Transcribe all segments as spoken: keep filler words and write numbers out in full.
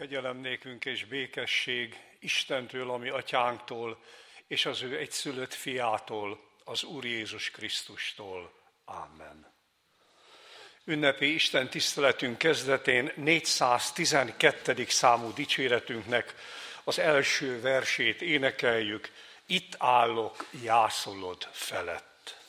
Kegyelem nékünk és békesség Istentől, ami atyánktól, és az ő egyszülött fiától, az Úr Jézus Krisztustól. Amen. Ünnepi Isten tiszteletünk kezdetén négyszáztizenkettedik számú dicséretünknek az első versét énekeljük. Itt állok jászolod felett.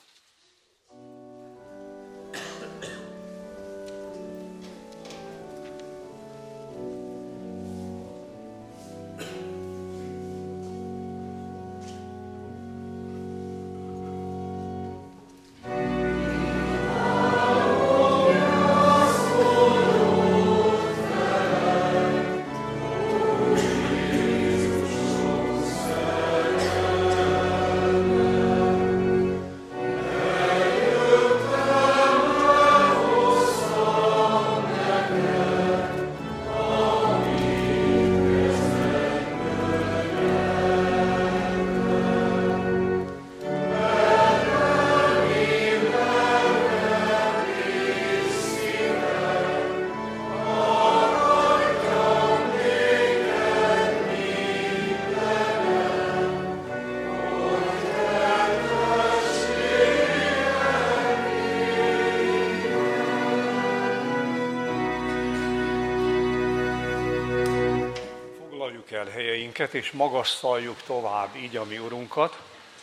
És magasztaljuk tovább így a mi Urunkat,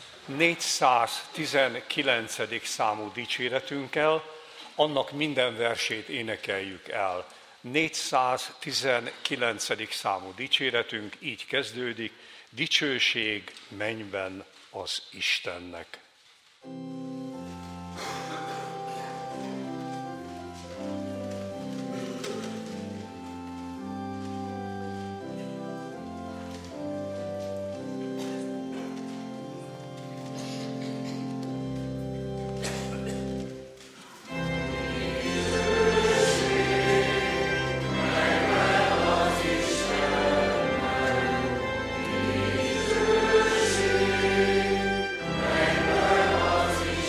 négyszáztizenkilencedik számú dicséretünkkel, annak minden versét énekeljük el. négyszáztizenkilencedik számú dicséretünk így kezdődik, dicsőség mennyben az Istennek. Is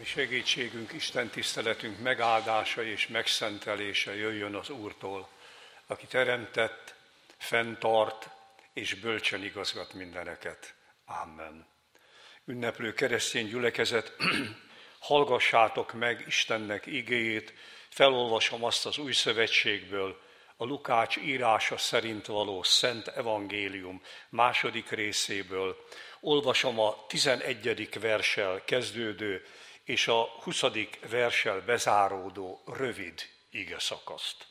segítségünk, Isten tiszteletünk megáldása és megszentelése jöjjön az Úrtól, aki teremtett, fenntart és bölcsen igazgat mindeneket. Amen. Ünneplő keresztény gyülekezet, hallgassátok meg Istennek igéjét, felolvasom azt az Új Szövetségből, a Lukács írása szerint való Szent Evangélium második részéből. Olvasom a tizenegyedik verssel kezdődő és a huszadik verssel bezáródó rövid igeszakaszt.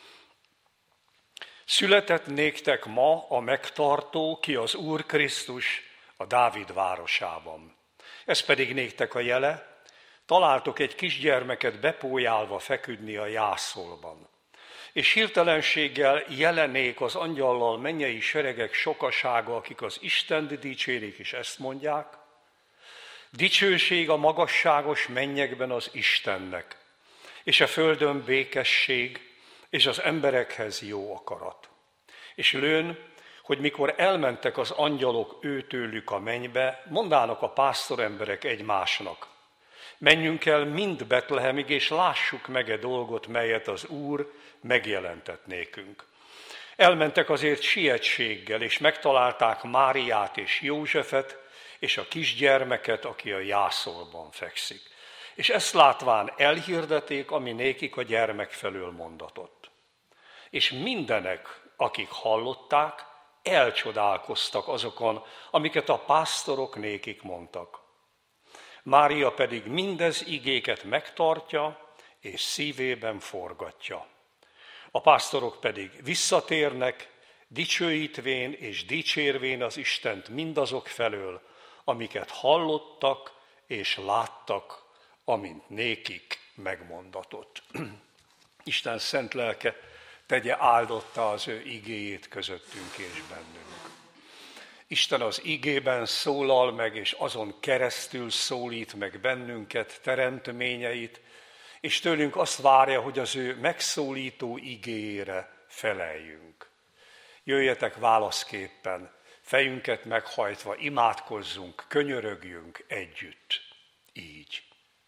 Született néktek ma a megtartó, ki az Úr Krisztus a Dávid városában. Ez pedig néktek a jele, találtok egy kisgyermeket bepójálva feküdni a jászolban. És hirtelenséggel jelenék az angyallal mennyei seregek sokasága, akik az Istent dicsérik, és ezt mondják: dicsőség a magasságos mennyekben az Istennek, és a földön békesség, és az emberekhez jó akarat. És lőn, hogy mikor elmentek az angyalok őtőlük a mennybe, mondának a pásztoremberek egymásnak: menjünk el mind Betlehemig, és lássuk meg e dolgot, melyet az Úr megjelentett nékünk. Elmentek azért sietséggel, és megtalálták Máriát és Józsefet, és a kisgyermeket, aki a jászolban fekszik. És ezt látván elhirdették, ami nékik a gyermek felől mondatott. És mindenek, akik hallották, elcsodálkoztak azokon, amiket a pásztorok nékik mondtak. Mária pedig mindez igéket megtartja, és szívében forgatja. A pásztorok pedig visszatérnek, dicsőítvén és dicsérvén az Istent mindazok felől, amiket hallottak és láttak, amint nékik megmondatott. Isten szent lelke tegye áldotta az ő igéjét közöttünk és bennünk. Isten az igében szólal meg, és azon keresztül szólít meg bennünket, teremtményeit, és tőlünk azt várja, hogy az ő megszólító igéjére feleljünk. Jöjjetek válaszképpen, fejünket meghajtva, imádkozzunk, könyörögjünk együtt. Így.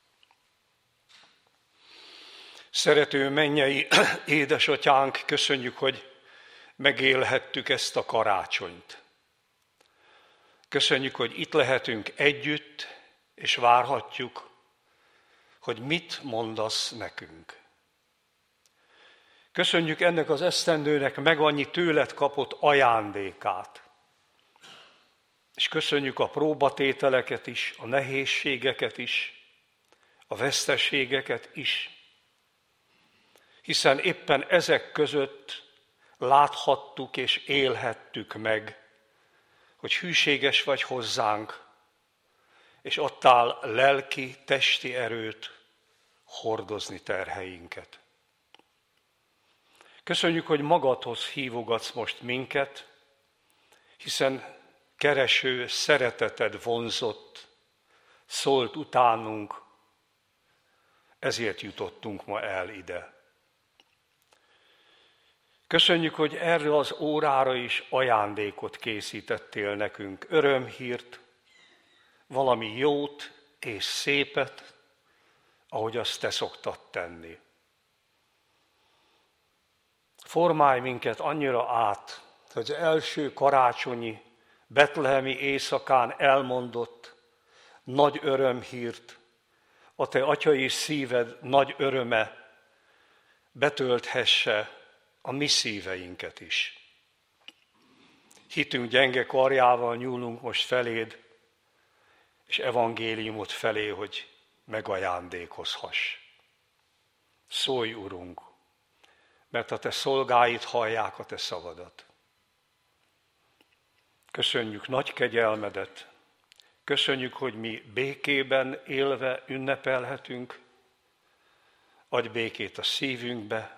Szerető mennyei édesatyánk, köszönjük, hogy megélhettük ezt a karácsonyt. Köszönjük, hogy itt lehetünk együtt, és várhatjuk, hogy mit mondasz nekünk. Köszönjük ennek az esztendőnek meg annyi tőled kapott ajándékát. És köszönjük a próbatételeket is, a nehézségeket is, a veszteségeket is. Hiszen éppen ezek között láthattuk és élhettük meg, hogy hűséges vagy hozzánk, és adtál lelki, testi erőt hordozni terheinket. Köszönjük, hogy magadhoz hívogatsz most minket, hiszen kereső szereteted vonzott, szólt utánunk, ezért jutottunk ma el ide. Köszönjük, hogy erre az órára is ajándékot készítettél nekünk, örömhírt, valami jót és szépet, ahogy azt te szoktad tenni. Formálj minket annyira át, hogy az első karácsonyi, betlehemi éjszakán elmondott nagy örömhírt, a te atyai szíved nagy öröme betölthesse a mi szíveinket is. Hitünk gyenge karjával nyúlunk most feléd, és evangéliumot felé, hogy megajándékozhass. Szólj, Urunk, mert a te szolgáid hallják a te szavadat. Köszönjük nagy kegyelmedet, köszönjük, hogy mi békében élve ünnepelhetünk, adj békét a szívünkbe,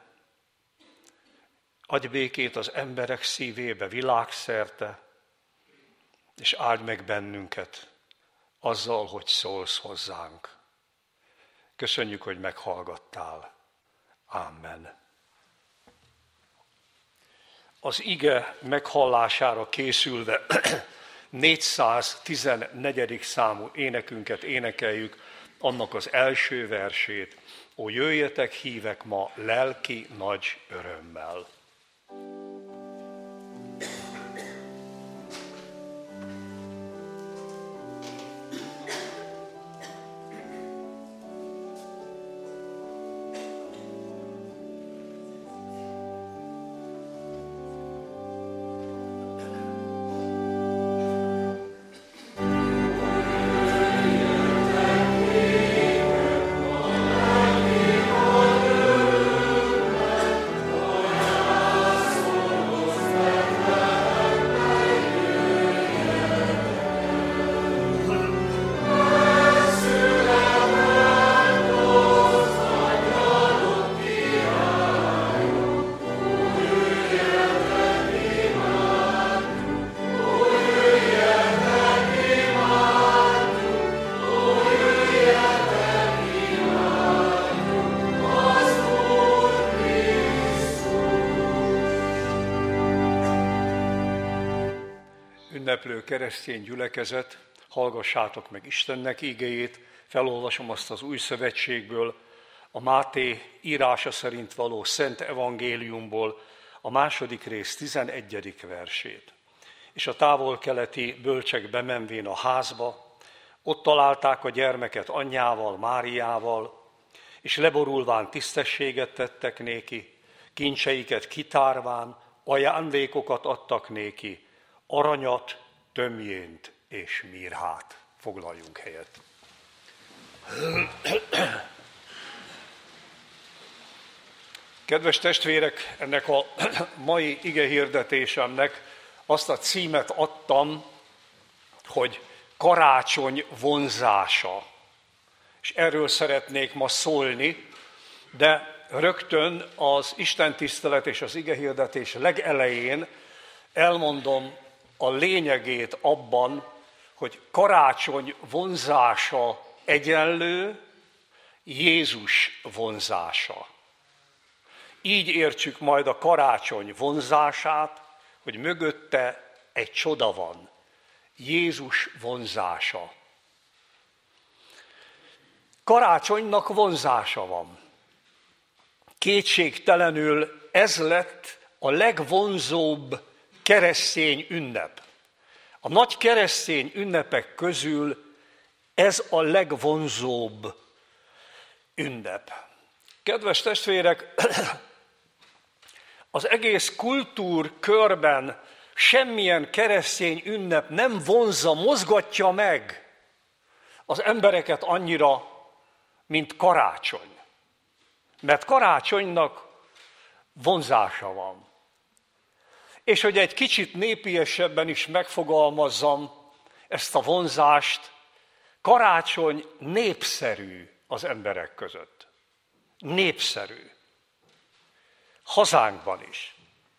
adj békét az emberek szívébe világszerte, és áld meg bennünket azzal, hogy szólsz hozzánk. Köszönjük, hogy meghallgattál. Amen. Az ige meghallására készülve négyszáztizennegyedik számú énekünket énekeljük, annak az első versét. Ó, jöjjetek hívek ma lelki nagy örömmel. Ünneplő keresztény gyülekezet, hallgassátok meg Istennek igéjét, felolvasom azt az új szövetségből, a Máté írása szerint való Szent Evangéliumból, a második rész tizenegyedik versét. És a távol-keleti bölcsek bemenvén a házba, ott találták a gyermeket anyjával, Máriával, és leborulván tisztességet tettek néki, kincseiket kitárván, ajándékokat adtak néki, aranyat, tömjént és mirhát. Foglaljunk helyet. Kedves testvérek, ennek a mai igehirdetésemnek azt a címet adtam, hogy karácsony vonzása. És erről szeretnék ma szólni, de rögtön az istentisztelet és az igehirdetés legelején elmondom a lényegét abban, hogy karácsony vonzása egyenlő Jézus vonzása. Így értsük majd a karácsony vonzását, hogy mögötte egy csoda van. Jézus vonzása. Karácsonynak vonzása van. Kétségtelenül ez lett a legvonzóbb keresztény ünnep. A nagy keresztény ünnepek közül ez a legvonzóbb ünnep. Kedves testvérek, az egész kultúrkörben semmilyen keresztény ünnep nem vonzza, mozgatja meg az embereket annyira, mint karácsony. Mert karácsonynak vonzása van. És hogy egy kicsit népiesebben is megfogalmazzam ezt a vonzást, karácsony népszerű az emberek között. Népszerű. Hazánkban is.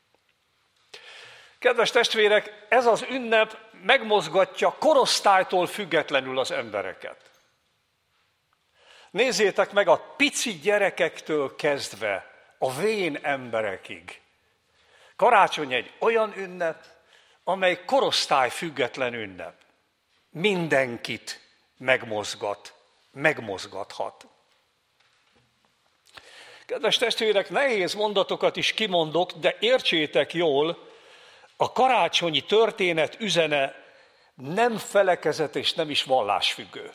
Kedves testvérek, ez az ünnep megmozgatja korosztálytól függetlenül az embereket. Nézzétek meg a pici gyerekektől kezdve a vén emberekig. Karácsony egy olyan ünnep, amely korosztály független ünnep. Mindenkit megmozgat, megmozgathat. Kedves testvérek, nehéz mondatokat is kimondok, de értsétek jól, a karácsonyi történet üzene nem felekezet és nem is vallásfüggő.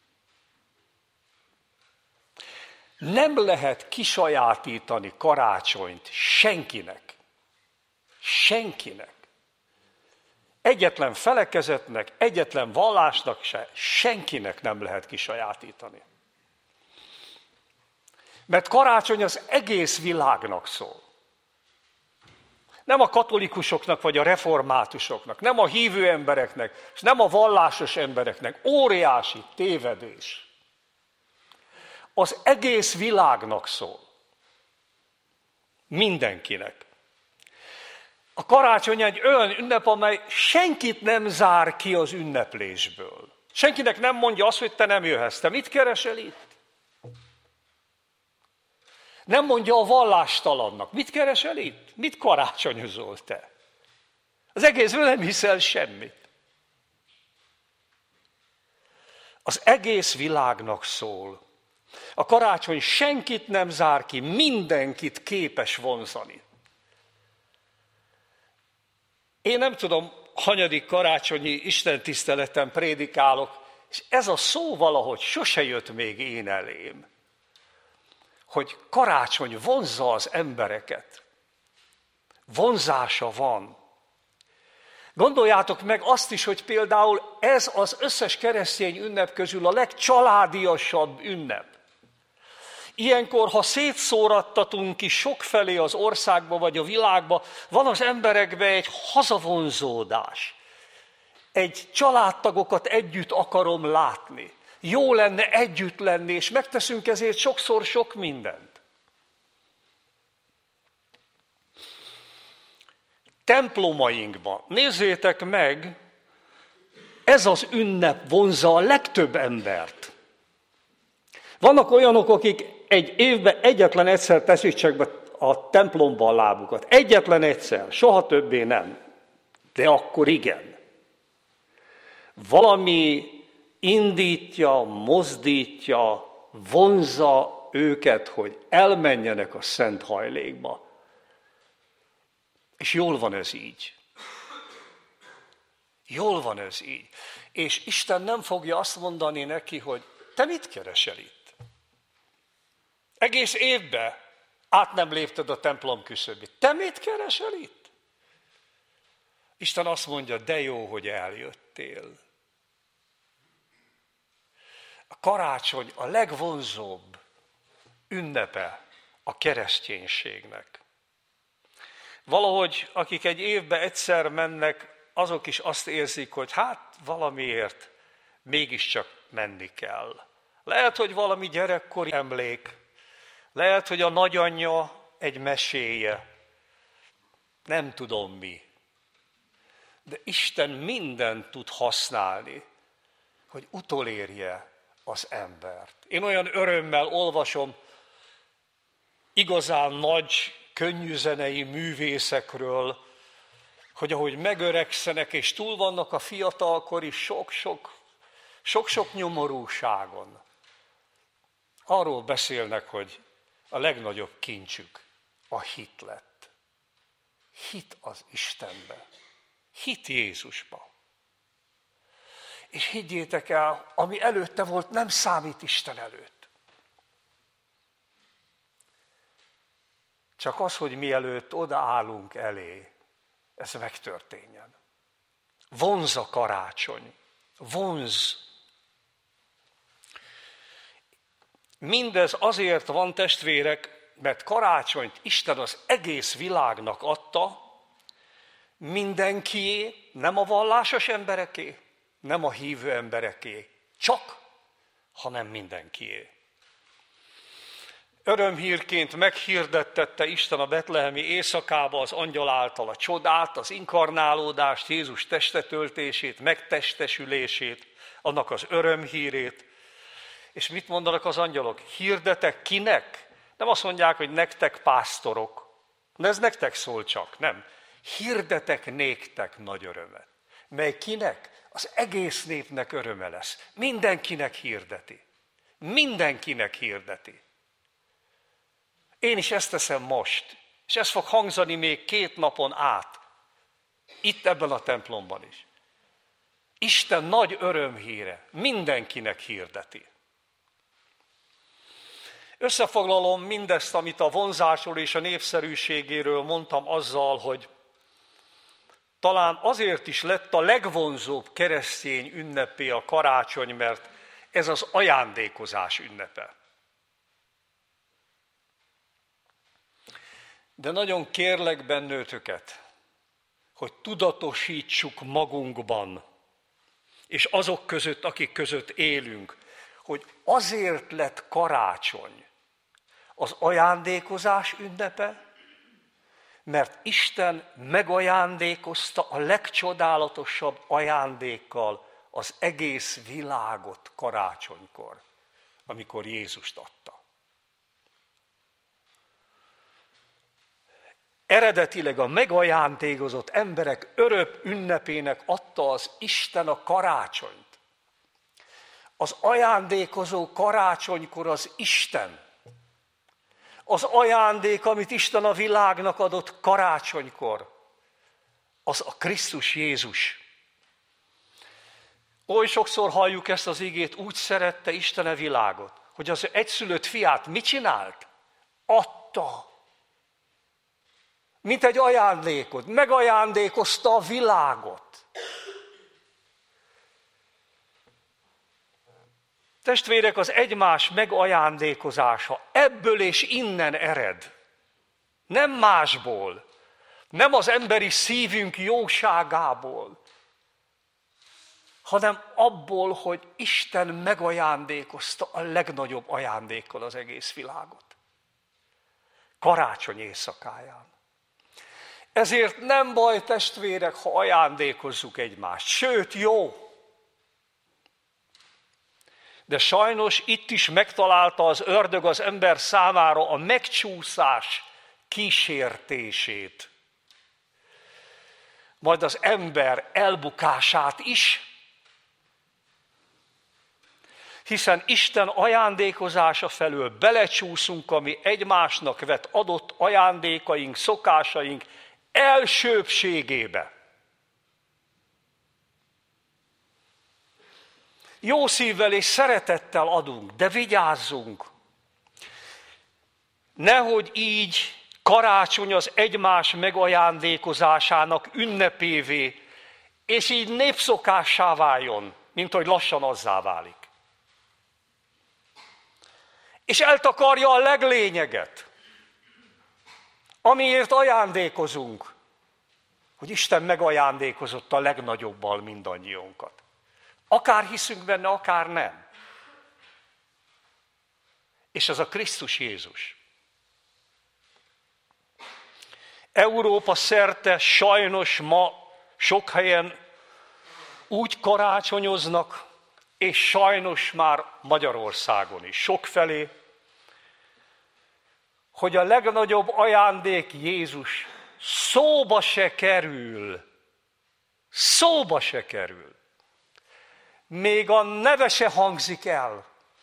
Nem lehet kisajátítani karácsonyt senkinek. Senkinek. Egyetlen felekezetnek, egyetlen vallásnak se, senkinek nem lehet kisajátítani. Mert karácsony az egész világnak szól. Nem a katolikusoknak vagy a reformátusoknak, nem a hívő embereknek, és nem a vallásos embereknek. Óriási tévedés. Az egész világnak szól. Mindenkinek. A karácsony egy olyan ünnep, amely senkit nem zár ki az ünneplésből. Senkinek nem mondja azt, hogy te nem jöhetsz. Te mit keresel itt? Nem mondja a vallástalannak. Mit keresel itt? Mit karácsonyozol te? Az egészből nem hiszel semmit. az egész világnak szól. A karácsony senkit nem zár ki, mindenkit képes vonzani. Én nem tudom, hanyadik karácsonyi istentiszteleten prédikálok, és ez a szó valahogy sose jött még én elém, hogy karácsony vonzza az embereket. Vonzása van. Gondoljátok meg azt is, hogy például ez az összes keresztény ünnep közül a legcsaládiasabb ünnep. Ilyenkor, ha szétszórattatunk ki sokfelé az országba vagy a világba, van az emberekben egy hazavonzódás. Egy családtagokat együtt akarom látni. Jó lenne együtt lenni, és megteszünk ezért sokszor sok mindent. Templomainkban, nézzétek meg, ez az ünnep vonzza a legtöbb embert. Vannak olyanok, akik egy évben egyetlen egyszer teszik be a templomba a lábukat. Egyetlen egyszer, soha többé nem. De akkor igen. Valami indítja, mozdítja, vonzza őket, hogy elmenjenek a szent hajlékba. És jól van ez így. Jól van ez így. És Isten nem fogja azt mondani neki, hogy te mit keresel itt? Egész évben át nem lépted a templom küszöbét. Te mit keresel itt? Isten azt mondja, de jó, hogy eljöttél. A karácsony a legvonzóbb ünnepe a kereszténységnek. Valahogy, akik egy évben egyszer mennek, azok is azt érzik, hogy hát valamiért mégiscsak menni kell. Lehet, hogy valami gyerekkori emlék, lehet, hogy a nagyanyja egy meséje, nem tudom mi. De Isten mindent tud használni, hogy utolérje az embert. Én olyan örömmel olvasom igazán nagy, könnyűzenei művészekről, hogy ahogy megöregszenek és túl vannak a fiatalkori sok-sok, sok-sok nyomorúságon, arról beszélnek, hogy a legnagyobb kincsük a hit lett. Hit az Istenbe. Hit Jézusba. És higgyétek el, ami előtte volt, nem számít Isten előtt. Csak az, hogy mielőtt odaállunk elé, ez megtörténjen. Vonz a karácsony. Vonz. Mindez azért van, testvérek, mert karácsonyt Isten az egész világnak adta, mindenkié, nem a vallásos embereké, nem a hívő embereké, csak, hanem mindenkié. Örömhírként meghirdettette Isten a betlehemi éjszakába az angyal által a csodát, az inkarnálódást, Jézus testetöltését, megtestesülését, annak az örömhírét. És mit mondanak az angyalok? Hirdetek kinek? Nem azt mondják, hogy nektek pásztorok. De ez nektek szól csak, nem. Hirdetek néktek nagy örömet. Mely kinek? Az egész népnek öröme lesz. Mindenkinek hirdeti. Mindenkinek hirdeti. Én is ezt teszem most, és ez fog hangzani még két napon át, itt ebben a templomban is. Isten nagy örömhíre mindenkinek hirdeti. Összefoglalom mindezt, amit a vonzásról és a népszerűségéről mondtam azzal, hogy talán azért is lett a legvonzóbb keresztény ünnepé a karácsony, mert ez az ajándékozás ünnepe. De nagyon kérlek bennőtöket, hogy tudatosítsuk magunkban, és azok között, akik között élünk, hogy azért lett karácsony az ajándékozás ünnepe, mert Isten megajándékozta a legcsodálatosabb ajándékkal az egész világot karácsonykor, amikor Jézust adta. Eredetileg a megajándékozott emberek örök ünnepének adta az Isten a karácsonyt. Az ajándékozó karácsonykor az Isten. Az ajándék, amit Isten a világnak adott karácsonykor, az a Krisztus Jézus. Oly sokszor halljuk ezt az igét, úgy szerette Isten a világot, hogy az egyszülött fiát mit csinált? Adta. Mint egy ajándékot. Megajándékozta a világot. Testvérek, az egymás megajándékozása ebből és innen ered. Nem másból. Nem az emberi szívünk jóságából, hanem abból, hogy Isten megajándékozta a legnagyobb ajándékkal az egész világot. Karácsony éjszakáján. Ezért nem baj, testvérek, ha ajándékozzuk egymást. Sőt, jó. De sajnos itt is megtalálta az ördög az ember számára a megcsúszás kísértését. Majd az ember elbukását is, hiszen Isten ajándékozása felől belecsúszunk a mi egymásnak vett adott ajándékaink, szokásaink elsőbbségébe. Jó szívvel és szeretettel adunk, de vigyázzunk. Nehogy így karácsony az egymás megajándékozásának ünnepévé, és így népszokássá váljon, mint hogy lassan azzá válik. És eltakarja a leglényeget, amiért ajándékozunk, hogy Isten megajándékozott a legnagyobbal mindannyiunkat. Akár hiszünk benne, akár nem. És ez a Krisztus Jézus. Európa szerte sajnos ma sok helyen úgy karácsonyoznak, és sajnos már Magyarországon is sokfelé, hogy a legnagyobb ajándék Jézus szóba se kerül. Szóba se kerül. Még a neve se hangzik el.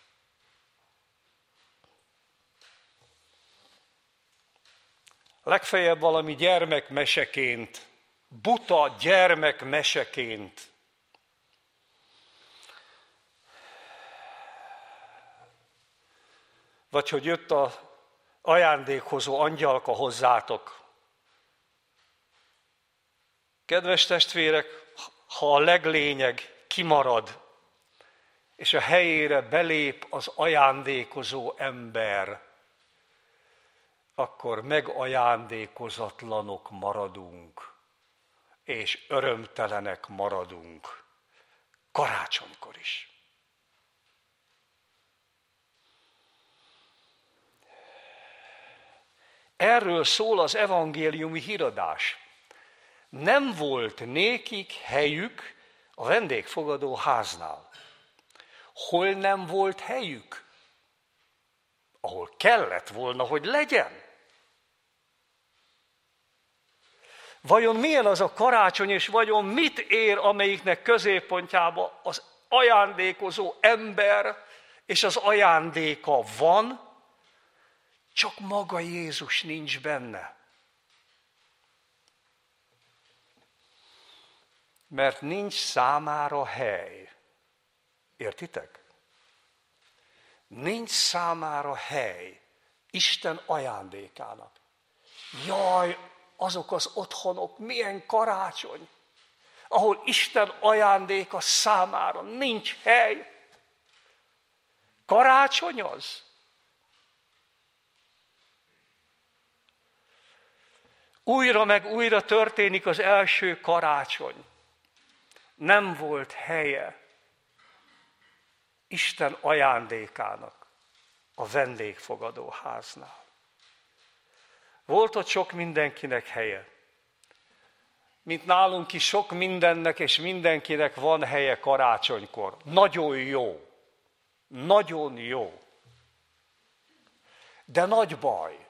Legfeljebb valami gyermekmeseként, buta gyermekmeseként. Vagy hogy jött az ajándékhozó angyalka hozzátok. Kedves testvérek, ha a leglényeg kimarad, és a helyére belép az ajándékozó ember, akkor megajándékozatlanok maradunk, és örömtelenek maradunk, karácsonykor is. Erről szól az evangéliumi híradás. Nem volt nékik helyük a vendégfogadó háznál. Hol nem volt helyük? Ahol kellett volna, hogy legyen. Vajon milyen az a karácsony, és vajon mit ér, amelyiknek középpontjában az ajándékozó ember és az ajándéka van, csak maga Jézus nincs benne. Mert nincs számára hely. Értitek? Nincs számára hely Isten ajándékának. Jaj, azok az otthonok, milyen karácsony, ahol Isten ajándéka számára nincs hely. Karácsony az? Újra meg újra történik az első karácsony. Nem volt helye Isten ajándékának a vendégfogadó háznál. Volt ott sok mindenkinek helye. Mint nálunk is sok mindennek és mindenkinek van helye karácsonykor. Nagyon jó. Nagyon jó. De nagy baj,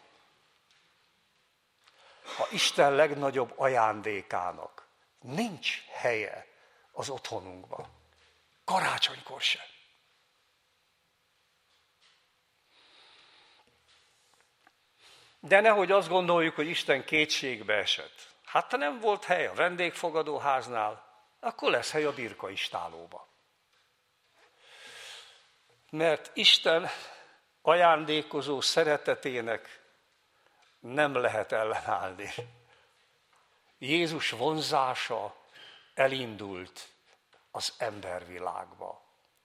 ha Isten legnagyobb ajándékának nincs helye az otthonunkban. Karácsonykor sem. De nehogy azt gondoljuk, hogy Isten kétségbe esett. Hát ha nem volt hely a vendégfogadóháznál, akkor lesz hely a birkaistálóba. Mert Isten ajándékozó szeretetének nem lehet ellenállni. Jézus vonzása elindult az embervilágba.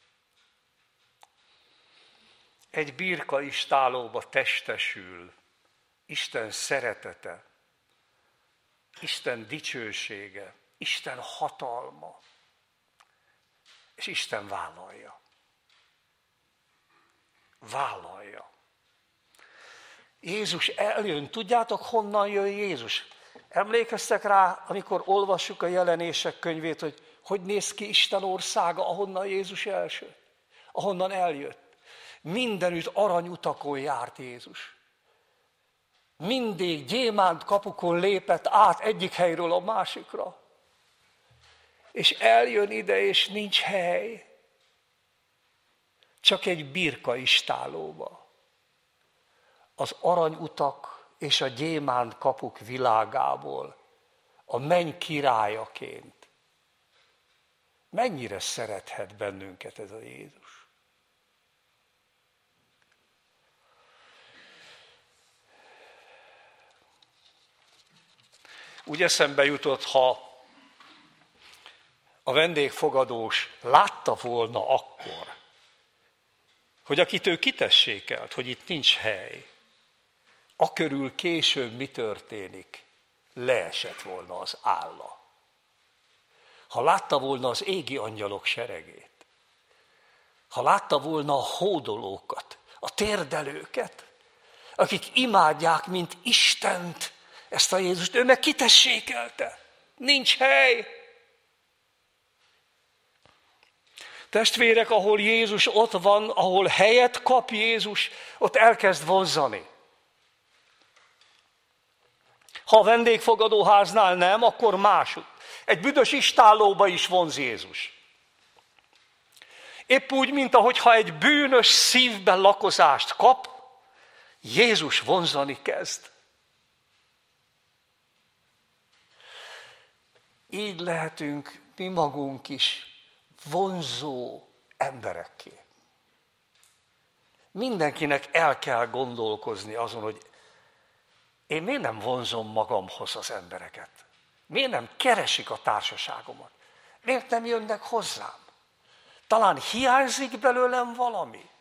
Egy birkaistálóba testesül Isten szeretete, Isten dicsősége, Isten hatalma, és Isten vállalja. Vállalja. Jézus eljön. Tudjátok, honnan jön Jézus? Emlékeztek rá, amikor olvassuk a Jelenések könyvét, hogy hogy néz ki Isten országa, ahonnan Jézus első, ahonnan eljött. Mindenütt aranyutakon járt Jézus. Mindig gyémánt kapukon lépett át egyik helyről a másikra. És eljön ide, és nincs hely. Csak egy birkaistálóba. Az aranyutak és a gyémánt kapuk világából, a menny királyaként. Mennyire szerethet bennünket ez a Jézus? Úgy eszembe jutott, ha a vendégfogadós látta volna akkor, hogy akit ő kitessékelt, hogy itt nincs hely, akörül később mi történik, leesett volna az álla. Ha látta volna az égi angyalok seregét, ha látta volna a hódolókat, a térdelőket, akik imádják, mint Istent, ezt a Jézust, ő meg kitessékelte. Nincs hely. Testvérek, ahol Jézus ott van, ahol helyet kap Jézus, ott elkezd vonzani. Ha a vendégfogadóháznál nem, akkor máshogy. Egy büdös istállóba is vonz Jézus. Épp úgy, mint ahogyha egy bűnös szívben lakozást kap, Jézus vonzani kezd. Így lehetünk mi magunk is vonzó emberekké. Mindenkinek el kell gondolkozni azon, hogy én miért nem vonzom magamhoz az embereket? Miért nem keresik a társaságomat? Miért nem jönnek hozzám? Talán hiányzik belőlem valami?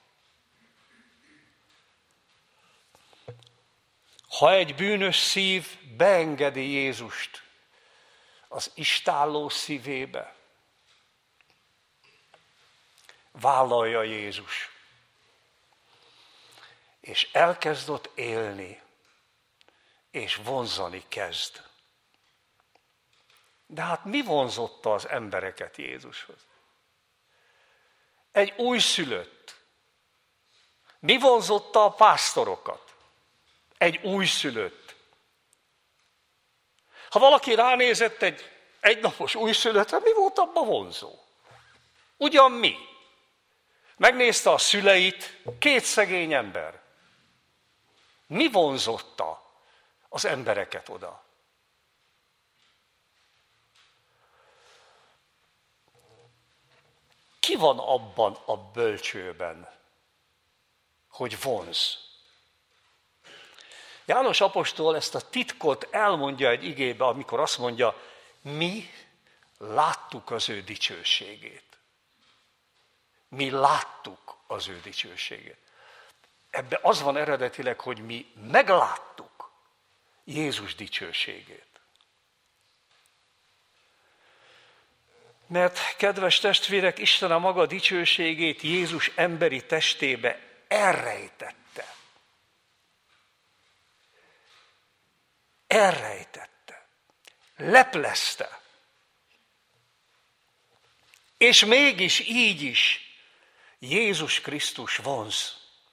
Ha egy bűnös szív beengedi Jézust az istálló szívébe, vállalja Jézus, és elkezd ott élni, és vonzani kezd. De hát mi vonzotta az embereket Jézushoz? Egy újszülött. Mi vonzotta a pásztorokat? Egy újszülött. Ha valaki ránézett egy egynapos újszülöttre, mi volt abban vonzó? Ugyan mi? Megnézte a szüleit, két szegény ember. Mi vonzotta az embereket oda? Ki van abban a bölcsőben, hogy vonz? János apostol ezt a titkot elmondja egy igébe, amikor azt mondja, mi láttuk az ő dicsőségét. Mi láttuk az ő dicsőségét. Ebben az van eredetileg, hogy mi megláttuk Jézus dicsőségét. Mert, kedves testvérek, Isten a maga dicsőségét Jézus emberi testébe elrejtette. Elrejtette. Leplezte. És mégis így is Jézus Krisztus vonz.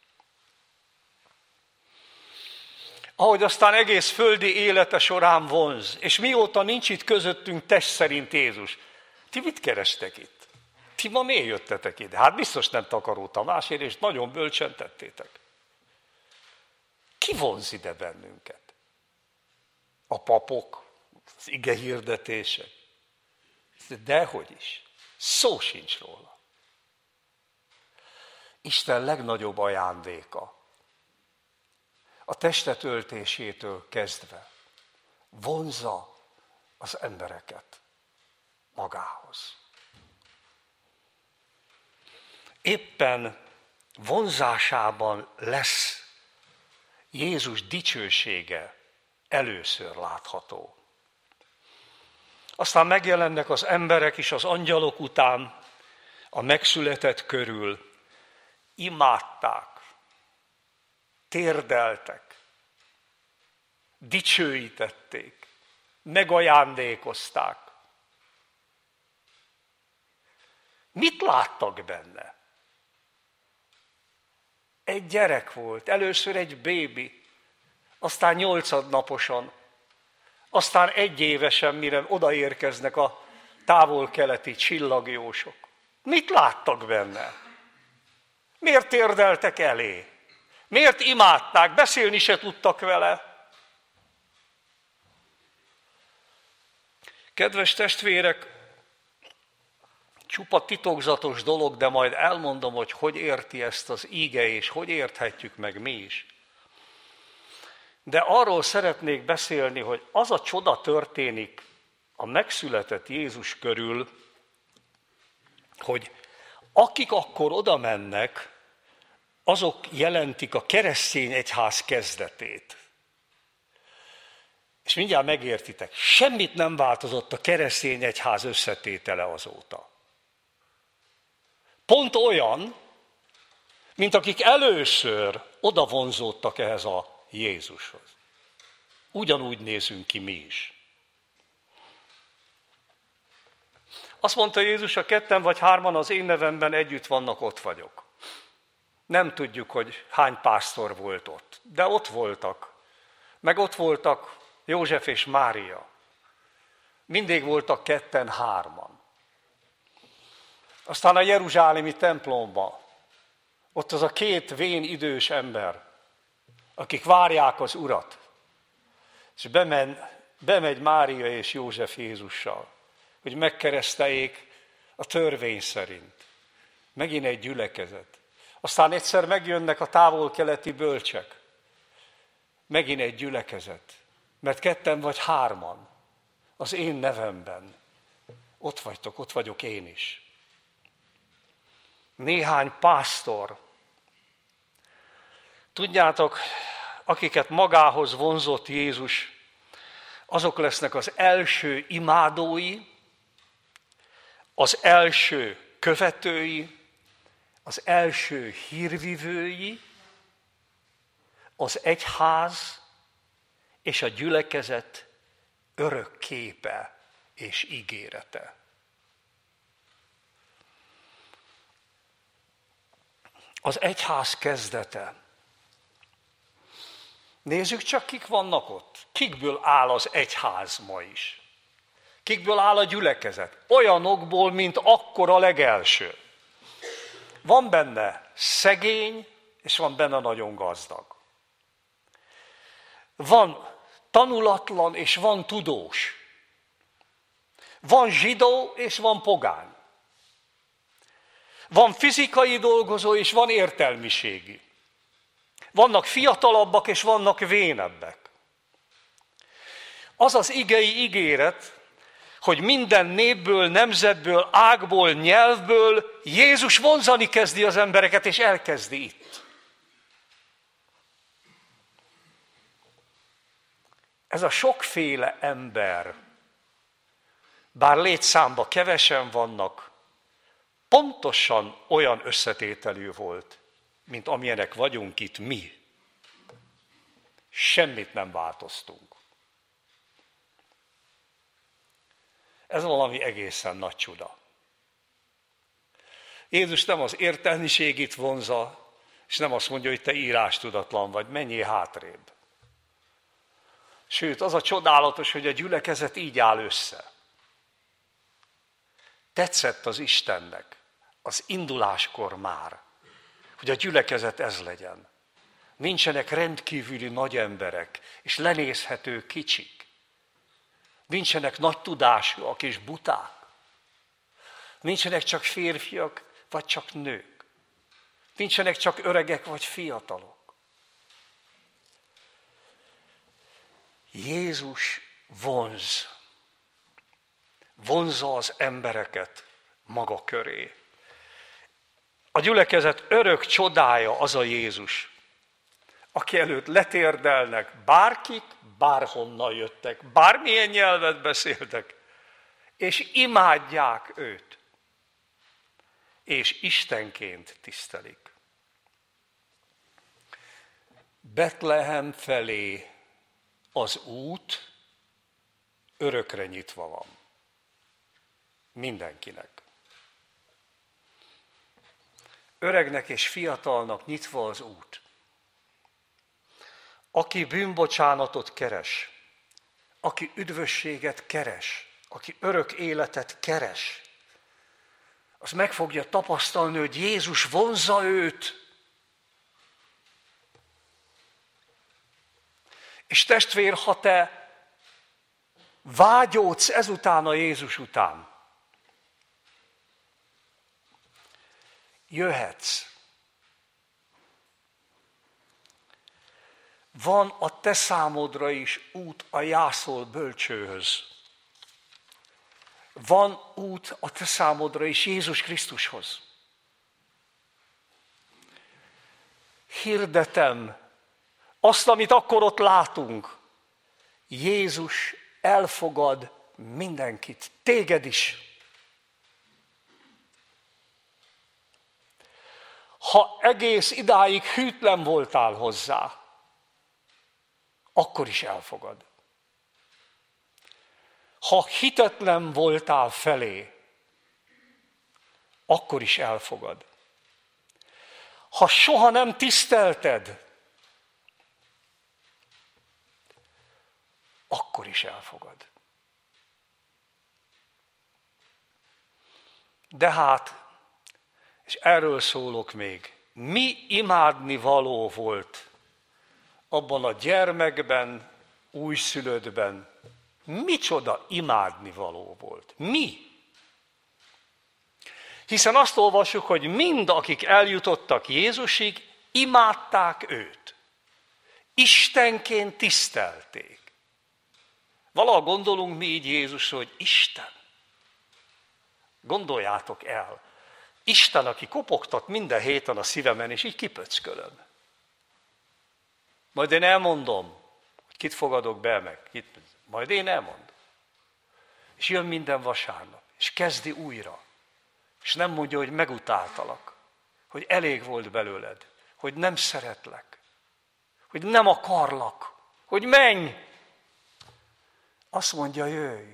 Ahogy aztán egész földi élete során vonz, és mióta nincs itt közöttünk test szerint Jézus, ti mit kerestek itt? Ti ma miért jöttetek ide? Hát biztos nem Takaró Tamásért, és nagyon bölcsen tettétek. Ki vonz ide bennünket? A papok, az ige hirdetések. Dehogy is. Szó sincs róla. Isten legnagyobb ajándéka, a testet öltésétől kezdve vonzza az embereket magához. Éppen vonzásában lesz Jézus dicsősége először látható. Aztán megjelennek az emberek is az angyalok után, a megszületett körül, imádták, térdeltek, dicsőítették, megajándékozták. Mit láttak benne? Egy gyerek volt, először egy bébi, aztán nyolcadnaposan, aztán egy évesen, mire odaérkeznek a távol-keleti csillagjósok. Mit láttak benne? Miért térdeltek elé? Miért imádták? Beszélni se tudtak vele. Kedves testvérek, csupa titokzatos dolog, de majd elmondom, hogy hogy érti ezt az íge, és hogy érthetjük meg mi is. De arról szeretnék beszélni, hogy az a csoda történik a megszületett Jézus körül, hogy akik akkor oda mennek, azok jelentik a keresztény egyház kezdetét. És mindjárt megértitek, semmit nem változott a keresztény egyház összetétele azóta. Pont olyan, mint akik először odavonzódtak ehhez a Jézushoz. Ugyanúgy nézünk ki mi is. Azt mondta Jézus, a ketten vagy hárman az én nevemben együtt vannak, ott vagyok. Nem tudjuk, hogy hány pásztor volt ott, de ott voltak. Meg ott voltak József és Mária. Mindig voltak ketten, hárman. Aztán a jeruzsálemi templomban, ott az a két vén idős ember, akik várják az Urat, és bemen, bemegy Mária és József Jézussal, hogy megkereszteljék a törvény szerint. Megint egy gyülekezet. Aztán egyszer megjönnek a távol-keleti bölcsek. Megint egy gyülekezet. Mert ketten vagy hárman az én nevemben. Ott vagytok, ott vagyok én is. Néhány pásztor. Tudjátok, akiket magához vonzott Jézus, azok lesznek az első imádói, az első követői, az első hírvivői, az egyház és a gyülekezet örök képe és ígérete. Az egyház kezdete. Nézzük csak, kik vannak ott. Kikből áll az egyház ma is. Kikből áll a gyülekezet? Olyanokból, mint akkor a legelső. Van benne szegény, és van benne nagyon gazdag. Van tanulatlan, és van tudós. Van zsidó, és van pogány. Van fizikai dolgozó, és van értelmiségi. Vannak fiatalabbak, és vannak vénebbek. Az az igei ígéret, hogy minden népből, nemzetből, ágból, nyelvből Jézus vonzani kezdi az embereket, és elkezdi itt. Ez a sokféle ember, bár létszámban kevesen vannak, pontosan olyan összetételű volt, mint amilyenek vagyunk itt mi. Semmit nem változtunk. Ez valami egészen nagy csuda. Jézus nem az értelmiségit vonza, és nem azt mondja, hogy te írástudatlan vagy, menjél hátrébb. Sőt, az a csodálatos, hogy a gyülekezet így áll össze. Tetszett az Istennek az induláskor már, hogy a gyülekezet ez legyen. Nincsenek rendkívüli nagy emberek, és lenézhető kicsik. Nincsenek nagy tudásúak és buták. Nincsenek csak férfiak, vagy csak nők. Nincsenek csak öregek, vagy fiatalok. Jézus vonz. Vonzza az embereket maga köré. A gyülekezet örök csodája az a Jézus, aki előtt letérdelnek bárkik, bárhonnan jöttek, bármilyen nyelvet beszéltek, és imádják őt, és Istenként tisztelik. Betlehem felé az út örökre nyitva van. Mindenkinek. Öregnek és fiatalnak nyitva az út. Aki bűnbocsánatot keres, aki üdvösséget keres, aki örök életet keres, az meg fogja tapasztalni, hogy Jézus vonzza őt. És testvér, ha te vágyódsz ezután a Jézus után, jöhetsz. Van a te számodra is út a jászol bölcsőhöz. Van út a te számodra is Jézus Krisztushoz. Hirdetem azt, amit akkor ott látunk. Jézus elfogad mindenkit, téged is. Ha egész idáig hűtlen voltál hozzá, akkor is elfogad. Ha hitetlen voltál felé, akkor is elfogad. Ha soha nem tisztelted, akkor is elfogad. De hát, és erről szólok még, mi imádni való volt abban a gyermekben, újszülöttben, micsoda imádni való volt. Mi? Hiszen azt olvassuk, hogy mind, akik eljutottak Jézusig, imádták őt. Istenként tisztelték. Valaha gondolunk mi így Jézusról, hogy Isten. Gondoljátok el. Isten, aki kopogtat minden héten a szívemen, és így kipöckölöm. Majd én elmondom, hogy kit fogadok be meg. Kit, majd én elmondom. És jön minden vasárnap, és kezdi újra. És nem mondja, hogy megutáltalak, hogy elég volt belőled, hogy nem szeretlek, hogy nem akarlak, hogy menj. Azt mondja, jöjj.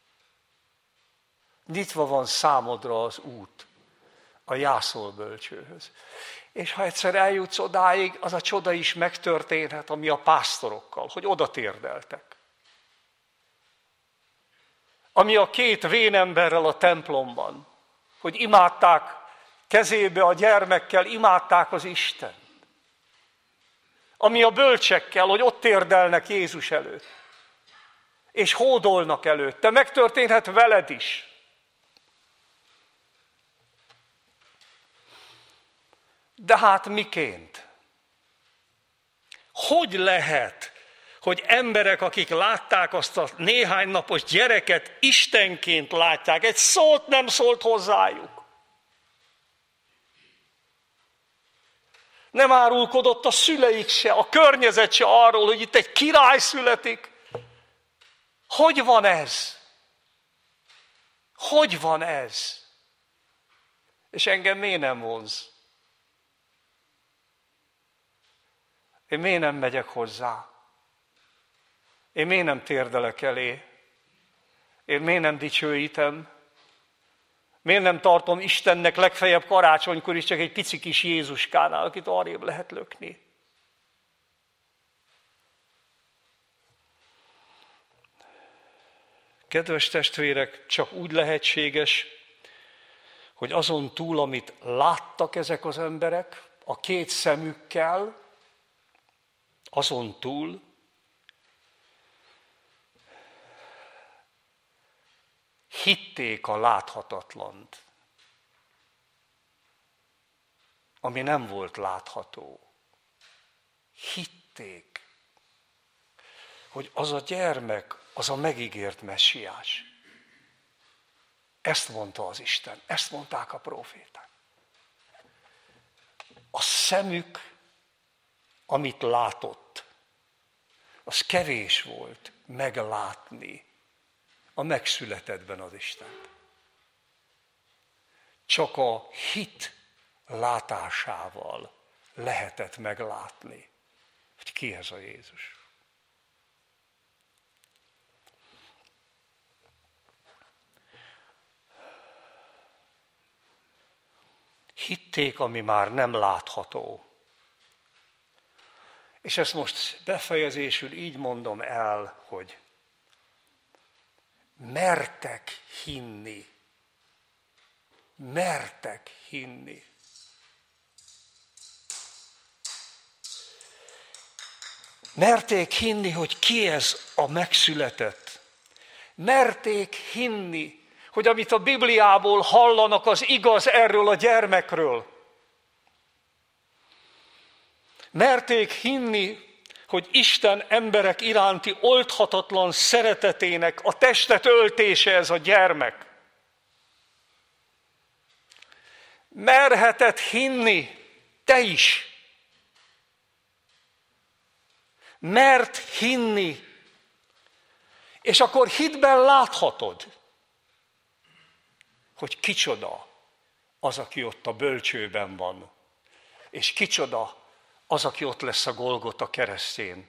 Nyitva van számodra az út a jászol bölcsőhöz. És ha egyszer eljutsz odáig, az a csoda is megtörténhet, ami a pásztorokkal, hogy oda térdeltek. Ami a két vénemberrel a templomban, hogy imádták kezébe a gyermekkel, imádták az Istent. Ami a bölcsekkel, hogy ott térdelnek Jézus előtt. És hódolnak előtte. Megtörténhet veled is. De hát miként? Hogy lehet, hogy emberek, akik látták azt a néhány napos gyereket, Istenként látják, egy szót nem szólt hozzájuk. Nem árulkodott a szüleik se, a környezet se arról, hogy itt egy király születik. Hogy van ez? Hogy van ez? És engem miért nem vonz? Én miért nem megyek hozzá? Én miért nem térdelek elé? Én miért nem dicsőítem? Miért nem tartom Istennek legfeljebb karácsonykor is csak egy pici kis Jézuskánál, akit arrébb lehet lökni? Kedves testvérek, csak úgy lehetséges, hogy azon túl, amit láttak ezek az emberek, a két szemükkel, Azon túl hitték a láthatatlant, ami nem volt látható. Hitték, hogy az a gyermek, az a megígért messiás. Ezt mondta az Isten, ezt mondták a próféták. A szemük, amit látott, az kevés volt meglátni a megszületettben az Istent. Csak a hit látásával lehetett meglátni, hogy ki ez a Jézus. Hitték, ami már nem látható. És ezt most befejezésül így mondom el, hogy mertek hinni. Mertek hinni. Merték hinni, hogy ki ez a megszületett. Merték hinni, hogy amit a Bibliából hallanak, az igaz erről a gyermekről. Merték hinni, hogy Isten emberek iránti oldhatatlan szeretetének a testet öltése ez a gyermek. Merhetett hinni te is. Mert hinni, és akkor hitben láthatod, hogy kicsoda az, aki ott a bölcsőben van, és kicsoda az, aki ott lesz a Golgota keresztjén.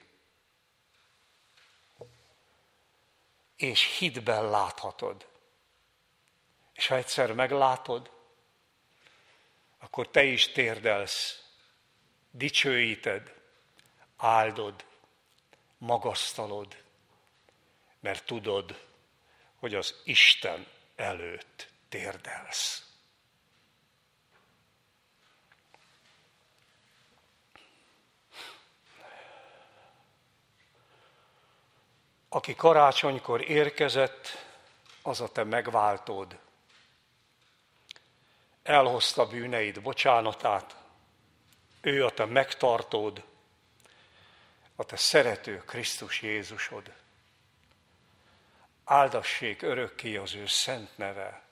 És hitben láthatod. És ha egyszer meglátod, akkor te is térdelsz, dicsőíted, áldod, magasztalod, mert tudod, hogy az Isten előtt térdelsz. Aki karácsonykor érkezett, az a te megváltód. Elhozta bűneid bocsánatát, ő a te megtartód, a te szerető Krisztus Jézusod. Áldassék örökké az ő szent neve.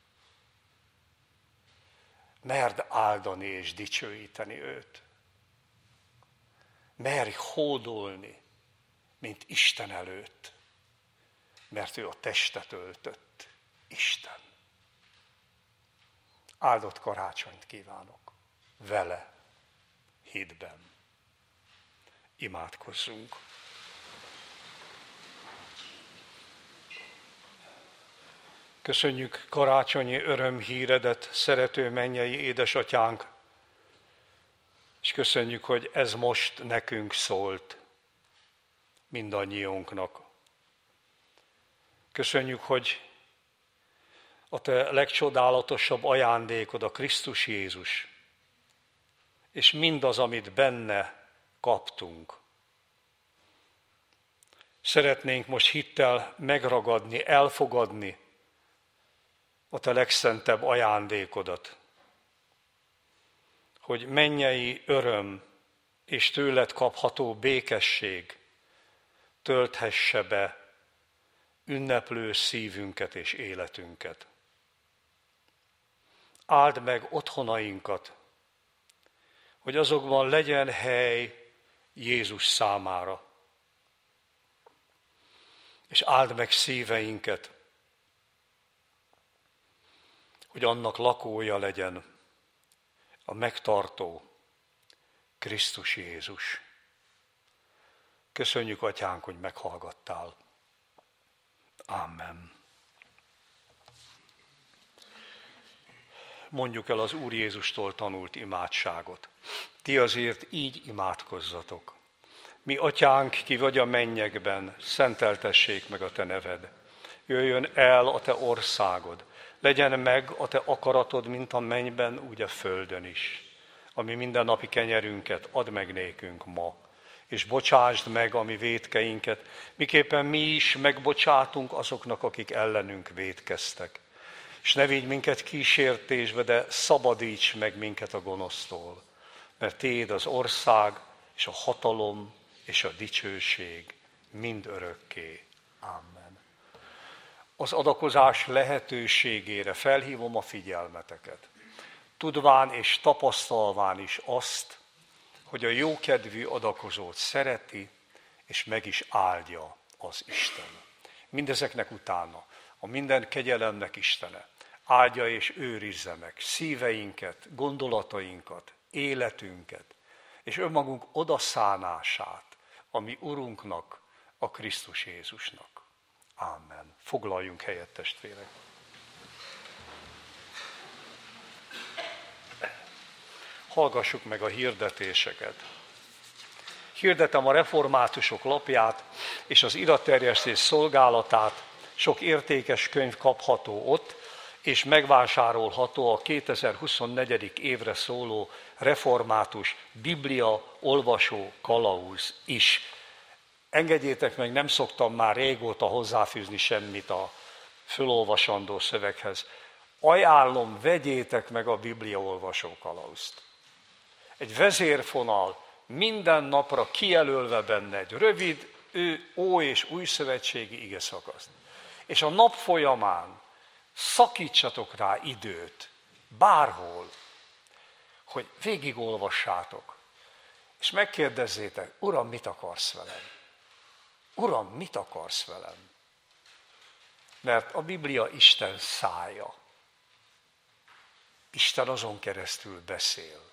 Merd áldani és dicsőíteni őt. Merj hódolni, mint Isten előtt, mert ő a testet öltött, Isten. Áldott karácsonyt kívánok, vele, hitben. Imádkozzunk. Köszönjük karácsonyi örömhíredet, szerető mennyei édesatyánk, és köszönjük, hogy ez most nekünk szólt, mindannyiunknak. Köszönjük, hogy a te legcsodálatosabb ajándékod a Krisztus Jézus, és mindaz, amit benne kaptunk. Szeretnénk most hittel megragadni, elfogadni a te legszentebb ajándékodat, hogy mennyei öröm és tőled kapható békesség tölthesse be ünneplő szívünket és életünket. Áld meg otthonainkat, hogy azokban legyen hely Jézus számára. És áld meg szíveinket, hogy annak lakója legyen a megtartó Krisztus Jézus. Köszönjük, Atyánk, hogy meghallgattál. Amen. Mondjuk el az Úr Jézustól tanult imádságot. Ti azért így imádkozzatok. Mi, Atyánk, ki vagy a mennyekben, szenteltessék meg a te neved. Jöjjön el a te országod. Legyen meg a te akaratod, mint a mennyben, úgy a földön is. Ami mindennapi kenyerünket add meg nékünk ma, és bocsásd meg a mi vétkeinket, miképpen mi is megbocsátunk azoknak, akik ellenünk vétkeztek. És ne vigy minket kísértésbe, de szabadíts meg minket a gonosztól, mert Tiéd az ország, és a hatalom, és a dicsőség mind örökké. Amen. Az adakozás lehetőségére felhívom a figyelmeteket, tudván és tapasztalván is azt, hogy a jókedvű adakozót szereti, és meg is áldja az Isten. Mindezeknek utána a minden kegyelemnek Istene áldja és őrizze meg szíveinket, gondolatainkat, életünket, és önmagunk odaszánását a mi Urunknak, a Krisztus Jézusnak. Amen. Foglaljunk helyet, testvérek. Hallgassuk meg a hirdetéseket. Hirdetem a reformátusok lapját és az iratterjesztés szolgálatát. Sok értékes könyv kapható ott, és megvásárolható a kétezer-huszonnegyedik évre szóló református Biblia olvasó kalauz is. Engedjétek meg, nem szoktam már régóta hozzáfűzni semmit a fölolvasandó szöveghez. Ajánlom, vegyétek meg a Biblia olvasó kalauzt. Egy vezérfonal, minden napra kijelölve benne egy rövid, ő ó és új szövetségi igeszakaszt. És a nap folyamán szakítsatok rá időt, bárhol, hogy végigolvassátok, és megkérdezzétek, Uram, mit akarsz velem? Uram, mit akarsz velem? Mert a Biblia Isten szája. Isten azon keresztül beszél.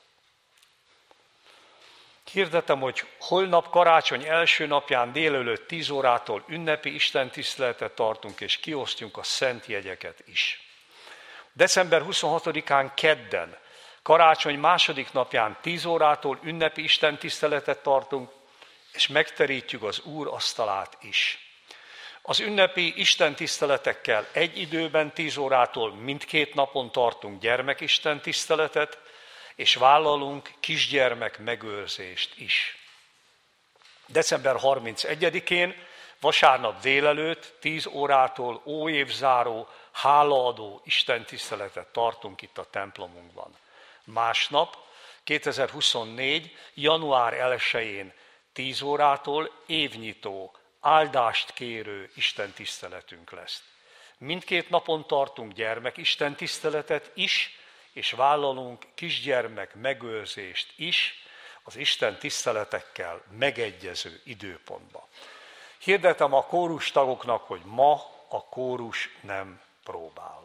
Hirdetem, hogy holnap karácsony első napján délelőtt tíz órától ünnepi istentiszteletet tartunk, és kiosztjuk a szent jegyeket is. december huszonhatodikán kedden, karácsony második napján tíz órától ünnepi istentiszteletet tartunk, és megterítjük az Úr asztalát is. Az ünnepi istentiszteletekkel egy időben tíz órától mindkét napon tartunk gyermekistentiszteletet, és vállalunk kisgyermek megőrzést is. december harmincegyedikén, vasárnap délelőtt, tíz órától óévzáró, hálaadó istentiszteletet tartunk itt a templomunkban. Másnap, kétezer-huszonnégy. január elsején, tíz órától évnyitó, áldást kérő istentiszteletünk lesz. Mindkét napon tartunk gyermekistentiszteletet is, és vállalunk kisgyermek megőrzést is az Isten tiszteletekkel megegyező időpontban. Hirdetem a kórustagoknak, hogy ma a kórus nem próbál.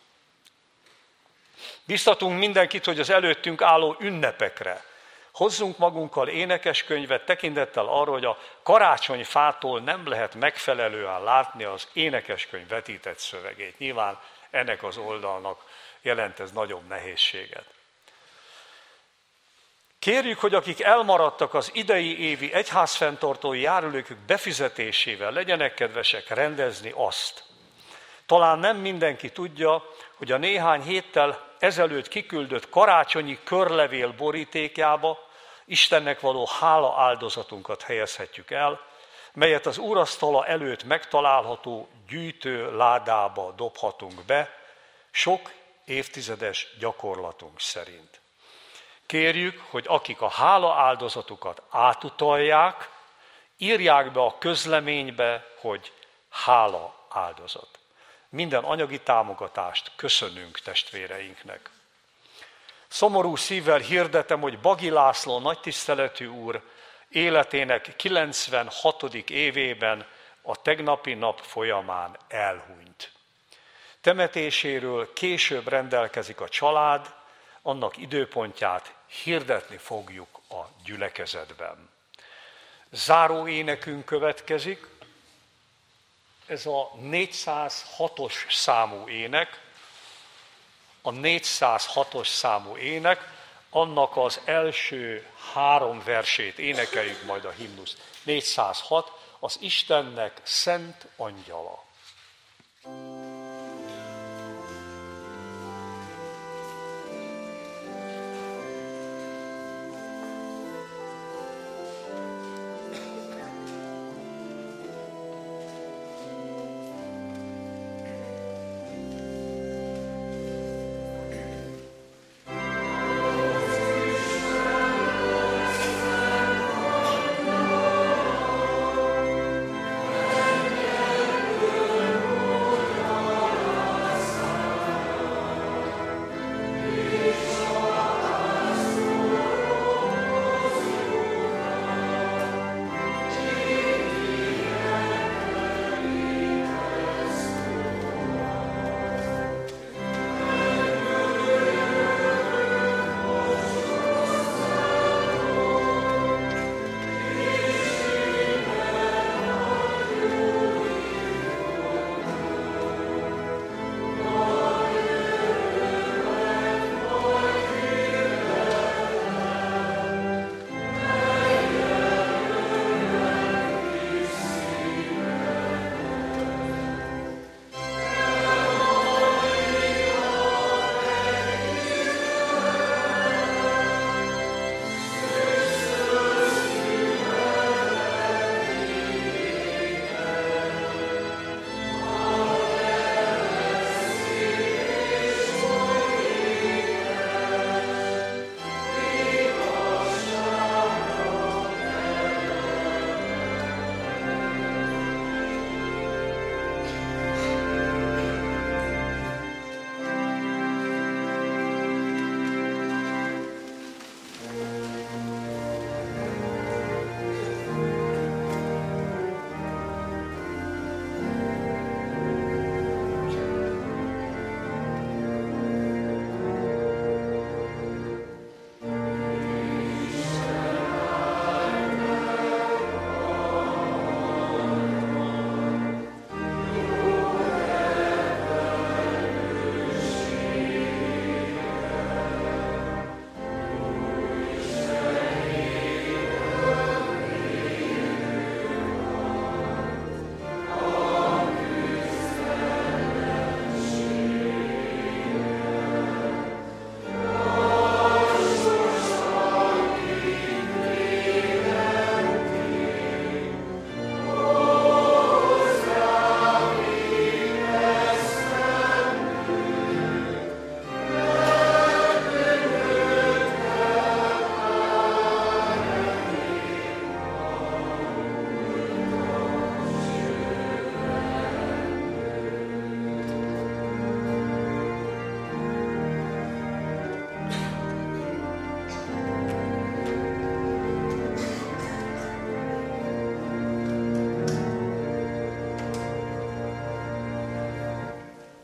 Biztatunk mindenkit, hogy az előttünk álló ünnepekre hozzunk magunkkal énekeskönyvet, tekintettel arra, hogy a karácsonyfától nem lehet megfelelően látni az énekeskönyv vetített szövegét. Nyilván ennek az oldalnak jelent ez nagyobb nehézséget. Kérjük, hogy akik elmaradtak az idei évi egyházfenntartói járulékük befizetésével, legyenek kedvesek rendezni azt. Talán nem mindenki tudja, hogy a néhány héttel ezelőtt kiküldött karácsonyi körlevél borítékjába Istennek való hála áldozatunkat helyezhetjük el, melyet az úrasztala előtt megtalálható gyűjtő ládába dobhatunk be, sok évtizedes gyakorlatunk szerint. Kérjük, hogy akik a hála áldozatukat átutalják, írják be a közleménybe, hogy hála áldozat. Minden anyagi támogatást köszönünk testvéreinknek. Szomorú szívvel hirdetem, hogy Bagi László nagytiszteletű úr életének kilencvenhatodik évében a tegnapi nap folyamán elhunyt. Temetéséről később rendelkezik a család, annak időpontját hirdetni fogjuk a gyülekezetben. Záró énekünk következik, ez a négyszázhatos számú ének, a négyszázhatos számú ének, annak az első három versét énekeljük majd a himnusz. négyszázhat, az Istennek szent angyala.